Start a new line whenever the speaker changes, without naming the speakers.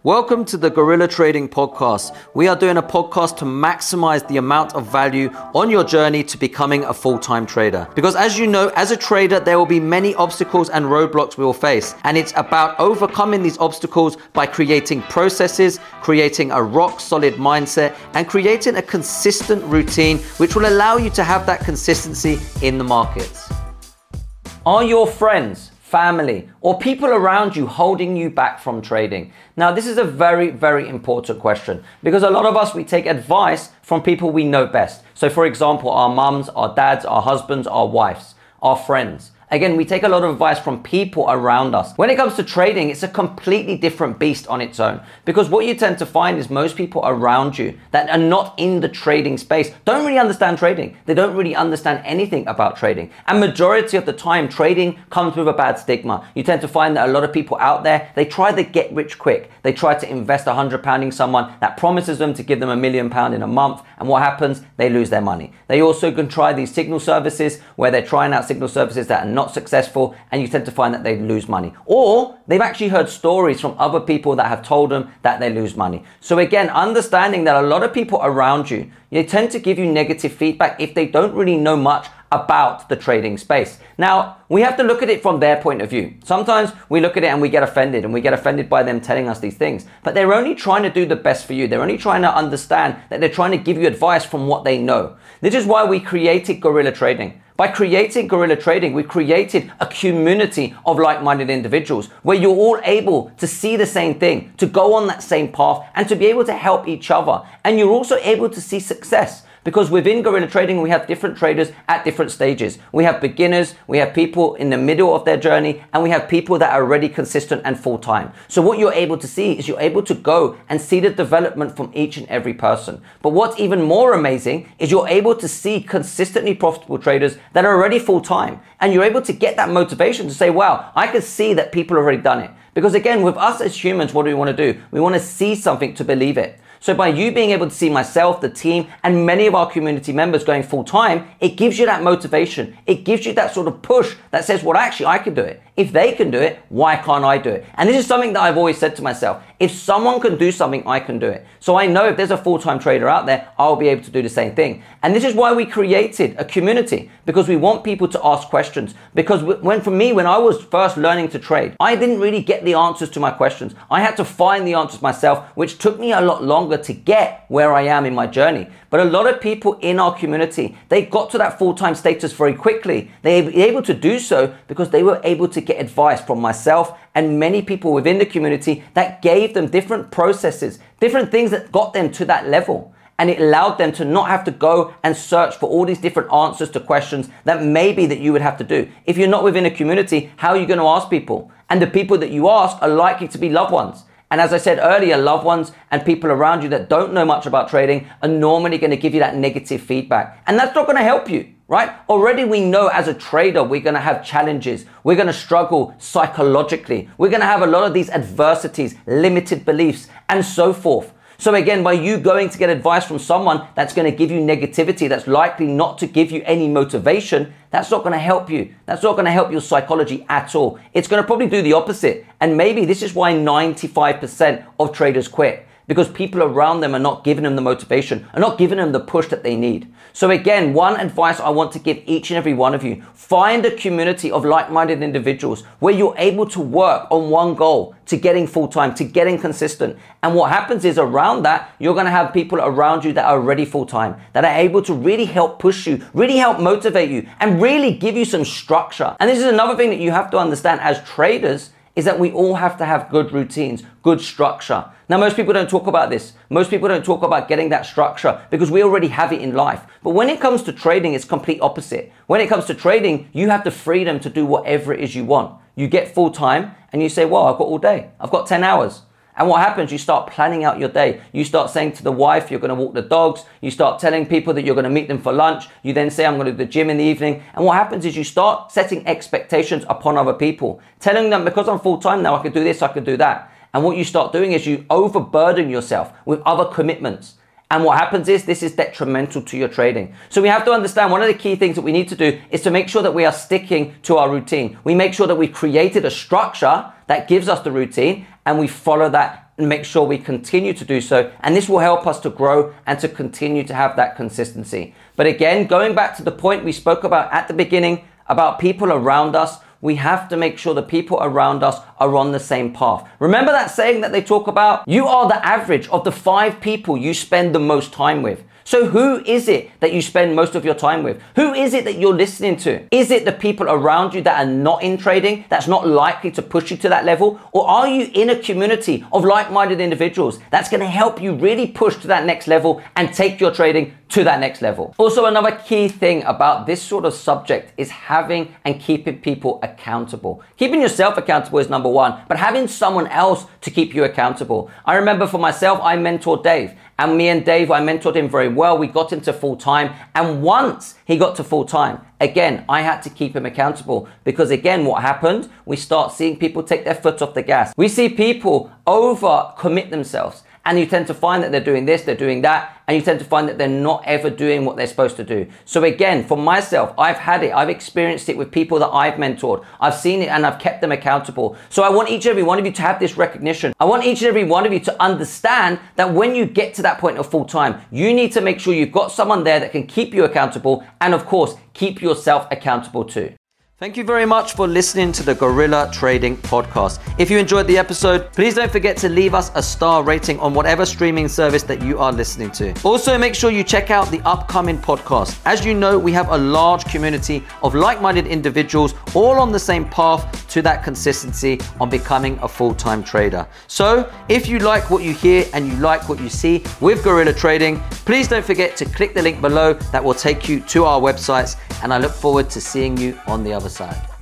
Welcome to the Guerrilla Trading Podcast. We are doing a podcast to maximize the amount of value on your journey to becoming a full-time trader. Because as you know, as a trader, there will be many obstacles and roadblocks we will face. And it's about overcoming these obstacles by creating processes, creating a rock-solid mindset, and creating a consistent routine which will allow you to have that consistency in the markets. Are your friends, family, or people around you holding you back from trading? Now, this is a very, very important question because a lot of us, we take advice from people we know best. So for example, our mums, our dads, our husbands, our wives, our friends. Again, we take a lot of advice from people around us. When it comes to trading, it's a completely different beast on its own because what you tend to find is most people around you that are not in the trading space don't really understand trading. They don't really understand anything about trading. And majority of the time, trading comes with a bad stigma. You tend to find that a lot of people out there, they try to get rich quick. They try to invest £100 in someone that promises them to give them £1 million in a month. And what happens? They lose their money. They also can try these signal services where they're trying out signal services that are not successful, and you tend to find that they lose money. Or they've actually heard stories from other people that have told them that they lose money. So again, understanding that a lot of people around you, they tend to give you negative feedback if they don't really know much about the trading space. Now, we have to look at it from their point of view. Sometimes we look at it and we get offended by them telling us these things, but they're only trying to do the best for you. They're only trying to understand that they're trying to give you advice from what they know. This is why we created Guerrilla Trading. By creating Guerrilla Trading, we created a community of like-minded individuals where you're all able to see the same thing, to go on that same path, and to be able to help each other. And you're also able to see success. Because within Guerrilla Trading, we have different traders at different stages. We have beginners, we have people in the middle of their journey, and we have people that are already consistent and full-time. So what you're able to see is you're able to go and see the development from each and every person. But what's even more amazing is you're able to see consistently profitable traders that are already full-time. And you're able to get that motivation to say, wow, I can see that people have already done it. Because again, with us as humans, what do we want to do? We want to see something to believe it. So by you being able to see myself, the team, and many of our community members going full time, it gives you that motivation. It gives you that sort of push that says, well, actually, I can do it. If they can do it, why can't I do it? And this is something that I've always said to myself. If someone can do something, I can do it. So I know if there's a full-time trader out there, I'll be able to do the same thing. And this is why we created a community, because we want people to ask questions. Because when I was first learning to trade, I didn't really get the answers to my questions. I had to find the answers myself, which took me a lot longer to get where I am in my journey. But a lot of people in our community, they got to that full-time status very quickly. They were able to do so because they were able to get advice from myself and many people within the community that gave them different processes, different things that got them to that level. And it allowed them to not have to go and search for all these different answers to questions that maybe that you would have to do. If you're not within a community, how are you going to ask people? And the people that you ask are likely to be loved ones. And as I said earlier, loved ones and people around you that don't know much about trading are normally going to give you that negative feedback. And that's not going to help you, right? Already we know as a trader, we're going to have challenges. We're going to struggle psychologically. We're going to have a lot of these adversities, limited beliefs, and so forth. So again, by you going to get advice from someone that's going to give you negativity, that's likely not to give you any motivation, that's not going to help you. That's not going to help your psychology at all. It's going to probably do the opposite. And maybe this is why 95% of traders quit. Because people around them are not giving them the motivation, are not giving them the push that they need. So again, one advice I want to give each and every one of you, find a community of like-minded individuals where you're able to work on one goal, to getting full-time, to getting consistent. And what happens is around that, you're going to have people around you that are already full-time, that are able to really help push you, really help motivate you, and really give you some structure. And this is another thing that you have to understand as traders, is that we all have to have good routines, good structure. Now, most people don't talk about this. Most people don't talk about getting that structure because we already have it in life. But when it comes to trading, it's complete opposite. When it comes to trading, you have the freedom to do whatever it is you want. You get full time and you say, well, I've got all day. I've got 10 hours. And what happens? You start planning out your day. You start saying to the wife, you're going to walk the dogs. You start telling people that you're going to meet them for lunch. You then say, I'm going to do the gym in the evening. And what happens is you start setting expectations upon other people, telling them because I'm full time now, I can do this, I can do that. And what you start doing is you overburden yourself with other commitments. And what happens is this is detrimental to your trading. So we have to understand one of the key things that we need to do is to make sure that we are sticking to our routine. We make sure that we've created a structure that gives us the routine and we follow that and make sure we continue to do so. And this will help us to grow and to continue to have that consistency. But again, going back to the point we spoke about at the beginning about people around us, we have to make sure the people around us are on the same path. Remember that saying that they talk about? You are the average of the 5 people you spend the most time with. So who is it that you spend most of your time with? Who is it that you're listening to? Is it the people around you that are not in trading, that's not likely to push you to that level? Or are you in a community of like-minded individuals that's going to help you really push to that next level and take your trading to that next level? Also, another key thing about this sort of subject is having and keeping people accountable. Keeping yourself accountable is number one, but having someone else to keep you accountable. I remember for myself, I mentored Dave. And me and Dave, I mentored him very well. We got him to full time. And once he got to full time, again, I had to keep him accountable because again, what happened? We start seeing people take their foot off the gas. We see people overcommit themselves. And you tend to find that they're doing this, they're doing that, and you tend to find that they're not ever doing what they're supposed to do. So again, for myself, I've had it. I've experienced it with people that I've mentored. I've seen it and I've kept them accountable. So I want each and every one of you to have this recognition. I want each and every one of you to understand that when you get to that point of full time, you need to make sure you've got someone there that can keep you accountable and of course, keep yourself accountable too. Thank you very much for listening to the Guerrilla Trading Podcast. If you enjoyed the episode, please don't forget to leave us a star rating on whatever streaming service that you are listening to. Also, make sure you check out the upcoming podcast. As you know, we have a large community of like-minded individuals all on the same path to that consistency on becoming a full-time trader. So if you like what you hear and you like what you see with Guerrilla Trading, please don't forget to click the link below that will take you to our websites, and I look forward to seeing you on the other side.